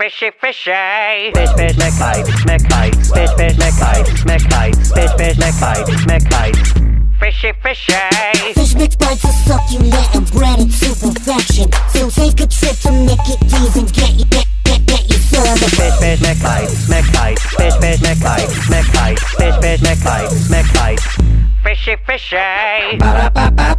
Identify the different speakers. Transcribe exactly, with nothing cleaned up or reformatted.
Speaker 1: Fishy, fishy. Fish, fish, McKite, McKite. Fish, fish, McKite, McKite. Fish, fish, McKite, McKite. Fishy, fishy.
Speaker 2: Fish mix bites are succulent and breaded to perfection. So take a trip to Mickey D's and get you, get, get, get your service.
Speaker 1: Fish, fish, McKite, McKite. Fish, fish, McKite, McKite. Fish, fish, McKite, McKite. Fishy, fishy.
Speaker 2: Ba-da-ba-ba.